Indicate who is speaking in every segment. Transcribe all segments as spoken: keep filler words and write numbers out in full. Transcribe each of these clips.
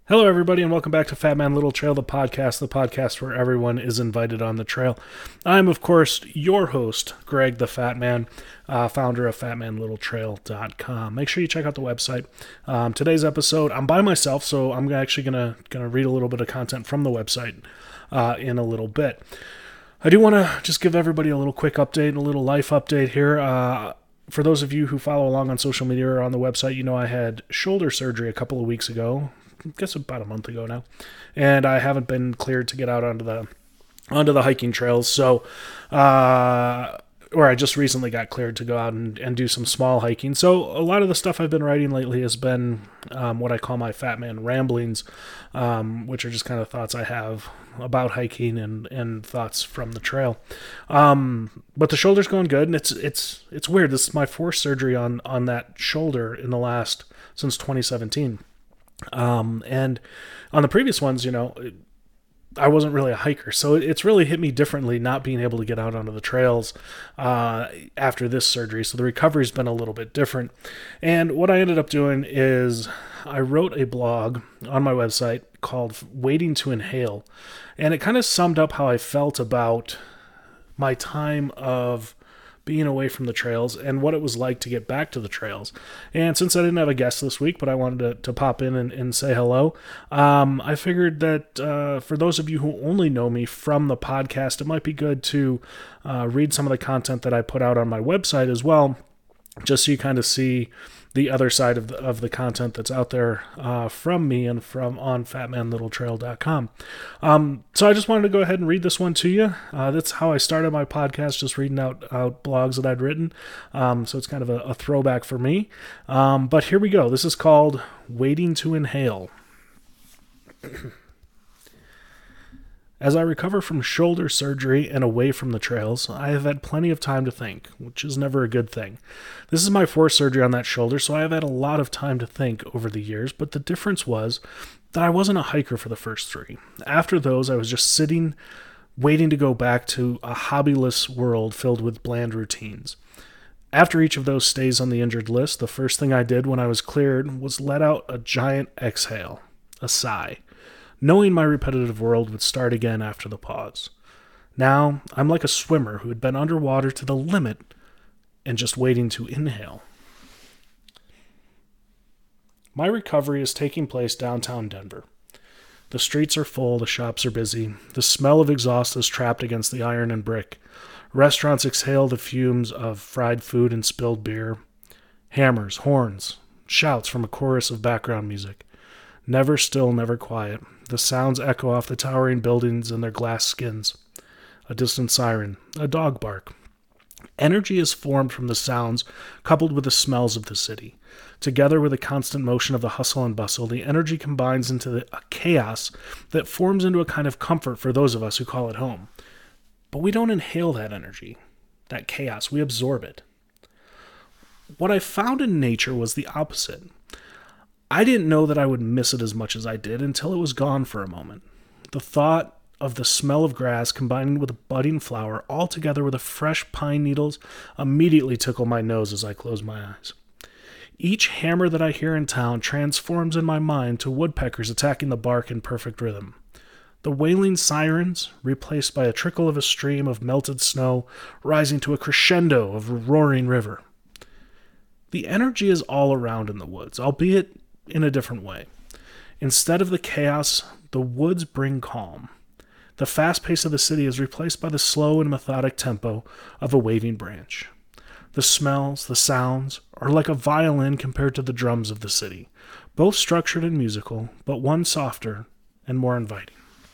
Speaker 1: Hello, everybody, and welcome back to Fat Man Little Trail, the podcast, the podcast where everyone is invited on the trail. I'm, of course, your host, Greg the Fat Man, uh, founder of fat man little trail dot com. Make sure you check out the website. Um, today's episode, I'm by myself, so I'm actually gonna gonna read a little bit of content from the website uh, in a little bit. I do want to just give everybody a little quick update, a little life update here. Uh, for those of you who follow along on social media or on the website, you know I had shoulder surgery a couple of weeks ago. I guess about a month ago now, and I haven't been cleared to get out onto the onto the hiking trails. So, uh, or I just recently got cleared to go out and, and do some small hiking. So a lot of the stuff I've been writing lately has been um, what I call my Fat Man ramblings, um, which are just kind of thoughts I have about hiking and, and thoughts from the trail. Um, but the shoulder's going good, and it's it's it's weird. This is my fourth surgery on on that shoulder in the last since twenty seventeen. Um, and on the previous ones, you know, I wasn't really a hiker, so it's really hit me differently not being able to get out onto the trails uh, after this surgery. So the recovery's been a little bit different. And what I ended up doing is I wrote a blog on my website called Waiting to Inhale, and it kind of summed up how I felt about my time of being away from the trails and what it was like to get back to the trails. And since I didn't have a guest this week, but I wanted to, to pop in and, and say hello, um, I figured that uh, for those of you who only know me from the podcast, it might be good to uh, read some of the content that I put out on my website as well, just so you kind of see the other side of the, of the content that's out there uh, from me and from on fat man little trail dot com. Um, so I just wanted to go ahead and read this one to you. Uh, that's how I started my podcast, just reading out, out blogs that I'd written. Um, so it's kind of a, a throwback for me. Um, but here we go. This is called Waiting to Inhale. As I recover from shoulder surgery and away from the trails, I have had plenty of time to think, which is never a good thing. This is my fourth surgery on that shoulder, so I have had a lot of time to think over the years, but the difference was that I wasn't a hiker for the first three. After those, I was just sitting, waiting to go back to a hobbyless world filled with bland routines. After each of those stays on the injured list, the first thing I did when I was cleared was let out a giant exhale, a sigh, knowing my repetitive world would start again after the pause. Now, I'm like a swimmer who had been underwater to the limit and just waiting to inhale. My recovery is taking place downtown Denver. The streets are full, the shops are busy, the smell of exhaust is trapped against the iron and brick. Restaurants exhale the fumes of fried food and spilled beer. Hammers, horns, shouts from a chorus of background music. Never still, never quiet. The sounds echo off the towering buildings and their glass skins. A distant siren, a dog bark. Energy is formed from the sounds coupled with the smells of the city. Together with the constant motion of the hustle and bustle, the energy combines into the, a chaos that forms into a kind of comfort for those of us who call it home. But we don't inhale that energy, that chaos. We absorb it. What I found in nature was the opposite. I didn't know that I would miss it as much as I did until it was gone for a moment. The thought of the smell of grass combining with a budding flower, all together with the fresh pine needles, immediately tickle my nose as I close my eyes. Each hammer that I hear in town transforms in my mind to woodpeckers attacking the bark in perfect rhythm. The wailing sirens, replaced by a trickle of a stream of melted snow, rising to a crescendo of a roaring river. The energy is all around in the woods, albeit in a different way. Instead of the chaos, the woods bring calm. The fast pace of the city is replaced by the slow and methodic tempo of a waving branch. The smells, the sounds, are like a violin compared to the drums of the city, both structured and musical, but one softer and more inviting.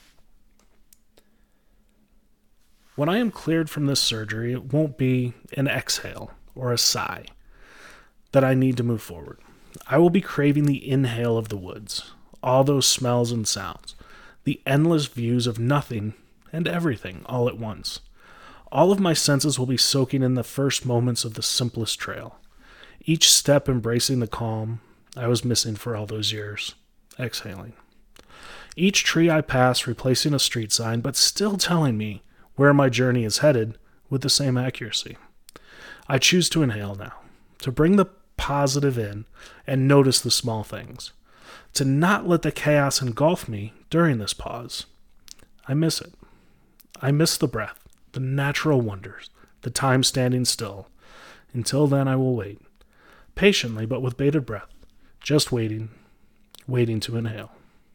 Speaker 1: When I am cleared from this surgery, it won't be an exhale or a sigh that I need to move forward. I will be craving the inhale of the woods, all those smells and sounds, the endless views of nothing and everything all at once. All of my senses will be soaking in the first moments of the simplest trail, each step embracing the calm I was missing for all those years, exhaling. Each tree I pass replacing a street sign, but still telling me where my journey is headed with the same accuracy. I choose to inhale now, to bring the positive in and notice the small things. to not let the chaos engulf me during this pause. I miss it. I miss the breath, the natural wonders, the time standing still. Until then, I will wait, patiently but with bated breath, just waiting, waiting to inhale.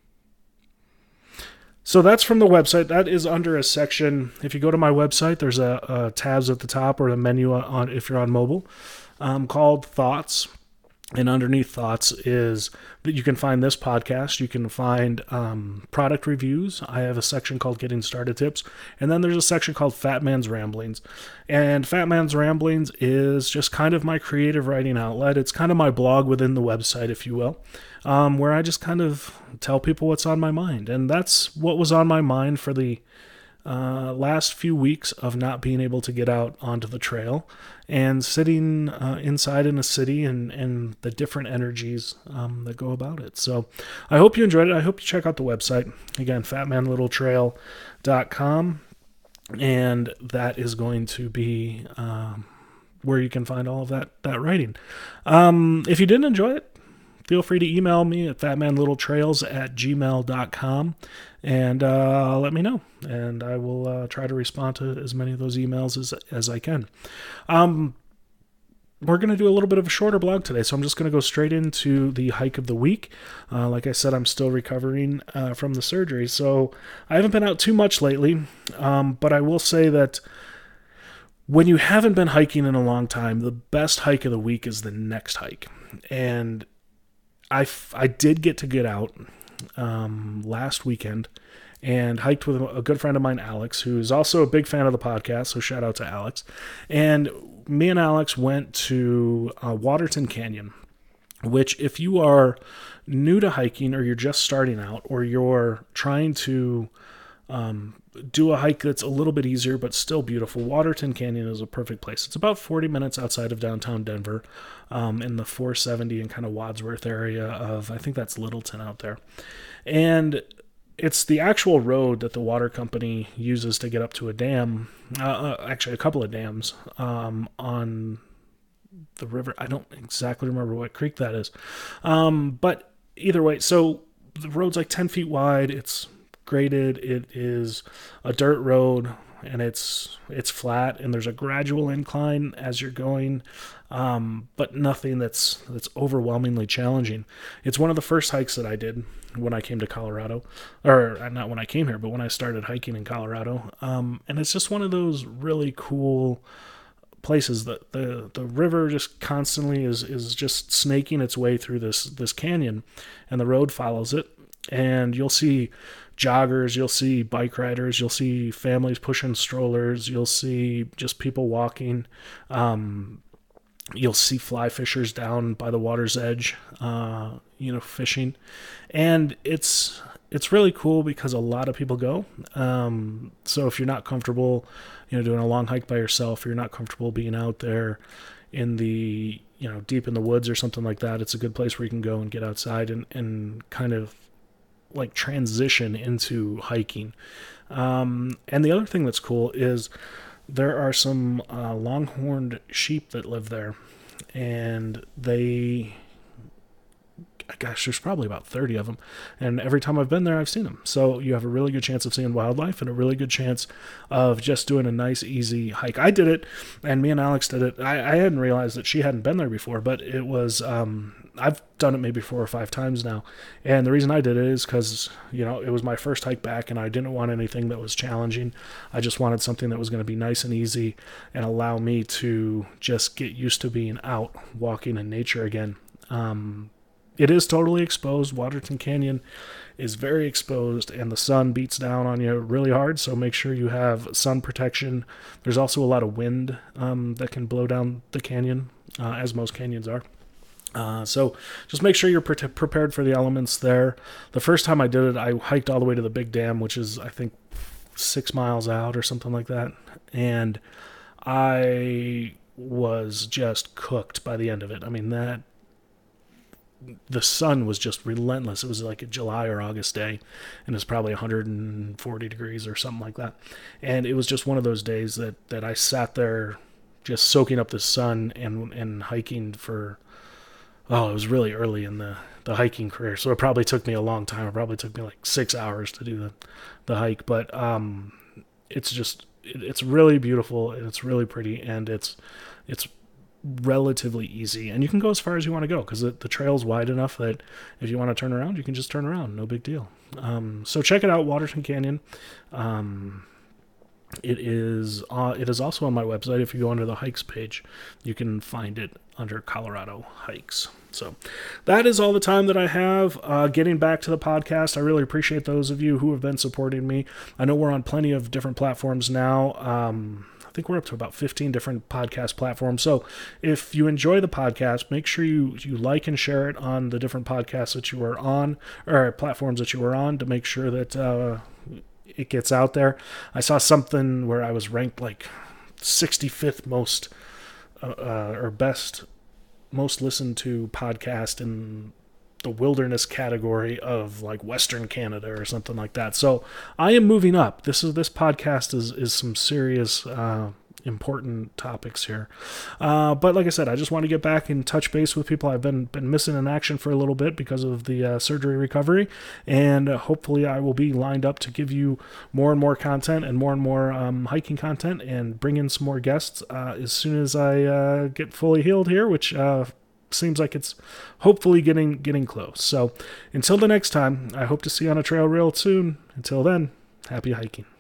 Speaker 1: So that's from the website. That is under a section. If you go to my website, there's a, a tabs at the top or a menu on if you're on mobile um, called Thoughts. And underneath Thoughts is that you can find this podcast. You can find um, product reviews. I have a section called Getting Started Tips. And then there's a section called Fat Man's Ramblings. And Fat Man's Ramblings is just kind of my creative writing outlet. It's kind of my blog within the website, if you will, um, where I just kind of tell people what's on my mind. And that's what was on my mind for the Uh, last few weeks of not being able to get out onto the trail and sitting uh, inside in a city and, and the different energies um, that go about it. So I hope you enjoyed it. I hope you check out the website. Again, fat man little trail dot com. And that is going to be um, where you can find all of that, that writing. Um, if you didn't enjoy it, feel free to email me at fat man little trails at gmail dot com and uh, let me know. And I will uh, try to respond to as many of those emails as, as I can. Um, we're going to do a little bit of a shorter blog today, so I'm just going to go straight into the hike of the week. Uh, like I said, I'm still recovering uh, from the surgery, so I haven't been out too much lately, um, but I will say that when you haven't been hiking in a long time, the best hike of the week is the next hike. And I, f- I did get to get out um, last weekend and hiked with a good friend of mine, Alex, who is also a big fan of the podcast, so shout out to Alex. And me and Alex went to uh, Waterton Canyon, which if you are new to hiking or you're just starting out or you're trying to um, do a hike that's a little bit easier but still beautiful, Waterton Canyon is a perfect place. It's about forty minutes outside of downtown Denver, um, in the four seventy and kind of Wadsworth area of, I think that's Littleton out there. And it's the actual road that the water company uses to get up to a dam, uh, actually a couple of dams um, on the river. I don't exactly remember what creek that is. Um, but either way, so the road's like ten feet wide. It's graded. It is a dirt road, and it's it's flat, and there's a gradual incline as you're going, um, but nothing that's that's overwhelmingly challenging. It's one of the first hikes that I did when I came to Colorado, or not when I came here, but when I started hiking in Colorado. Um, and it's just one of those really cool places that the the river just constantly is is just snaking its way through this this canyon, and the road follows it. And you'll see joggers, you'll see bike riders, you'll see families pushing strollers, you'll see just people walking. Um, you'll see fly fishers down by the water's edge, uh, you know, fishing. And it's it's really cool because a lot of people go. Um, so if you're not comfortable, you know, doing a long hike by yourself, or you're not comfortable being out there in the, you know, deep in the woods or something like that, it's a good place where you can go and get outside and, and kind of like transition into hiking. Um, and the other thing that's cool is there are some uh, longhorned sheep that live there, and they, gosh, there's probably about thirty of them. And every time I've been there, I've seen them. So you have a really good chance of seeing wildlife and a really good chance of just doing a nice, easy hike. I did it, and me and Alex did it. I, I hadn't realized that she hadn't been there before, but it was, um, I've done it maybe four or five times now. And the reason I did it is because, you know, it was my first hike back, and I didn't want anything that was challenging. I just wanted something that was going to be nice and easy and allow me to just get used to being out walking in nature again. Um, It is totally exposed. Waterton Canyon is very exposed, and the sun beats down on you really hard, so make sure you have sun protection. There's also a lot of wind um, that can blow down the canyon, uh, as most canyons are. Uh, so just make sure you're pre- prepared for the elements there. The first time I did it, I hiked all the way to the big dam, which is, I think, six miles out or something like that, and I was just cooked by the end of it. I mean, that the sun was just relentless. It was like a July or August day, and it's probably one hundred forty degrees or something like that. And it was just one of those days that, that I sat there just soaking up the sun and, and hiking for, oh, it was really early in the, the hiking career, so it probably took me a long time. It probably took me like six hours to do the, the hike, but um, it's just it, it's really beautiful and it's really pretty and it's it's relatively easy, and you can go as far as you want to go because the, the trail's wide enough that if you want to turn around, you can just turn around, no big deal. Um, so check it out, Waterton Canyon. Um, it is uh, it is also on my website. If you go under the hikes page, you can find it under Colorado hikes. So that is all the time that I have. Uh, getting back to the podcast, I really appreciate those of you who have been supporting me. I know we're on plenty of different platforms now. Um, I think we're up to about fifteen different podcast platforms. So if you enjoy the podcast, make sure you, you like and share it on the different podcasts that you are on, or platforms that you are on, to make sure that uh, it gets out there. I saw something where I was ranked like sixty-fifth most uh, uh, or best most listened to podcast in the wilderness category of like Western Canada or something like that. So I am moving up. This is this podcast is is some serious uh, important topics here. Uh, but like I said, I just want to get back and touch base with people. I've been been missing in action for a little bit because of the uh, surgery recovery, and uh, hopefully I will be lined up to give you more and more content and more and more um, hiking content and bring in some more guests uh, as soon as I uh, get fully healed here, which uh, seems like it's hopefully getting getting close. So until the next time, I hope to see you on a trail real soon. Until then, happy hiking.